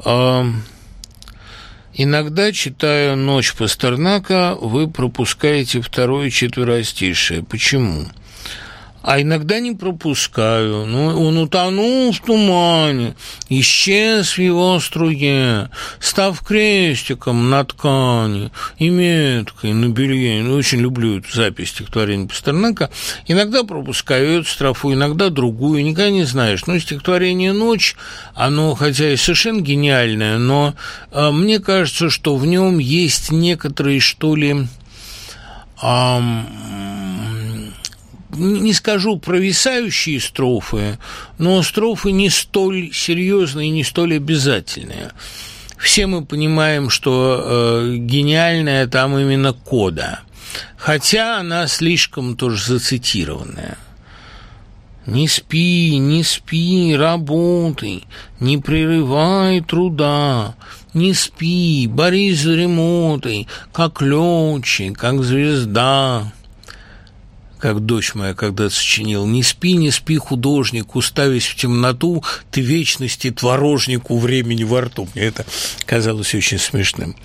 Иногда, читая «Ночь Пастернака», вы пропускаете второе четверостишее. Почему? А иногда не пропускаю. Он утонул в тумане, исчез в его струе, став крестиком на ткани и меткой на белье. Очень люблю эту запись стихотворения Пастернака. Иногда пропускаю эту строфу, иногда другую, никогда не знаешь. Стихотворение «Ночь», оно, хотя и совершенно гениальное, но мне кажется, что в нем есть некоторые, что ли, не скажу провисающие строфы, но строфы не столь серьезные и не столь обязательные. Все мы понимаем, что гениальная там именно кода, хотя она слишком тоже зацитированная. «Не спи, не спи, работай, не прерывай труда, не спи, борись за дремотой, как летчик, как звезда». Как дочь моя когда-то сочинила: «Не спи, не спи, художник, уставясь в темноту, ты вечности творожнику времени во рту». Мне это казалось очень смешным.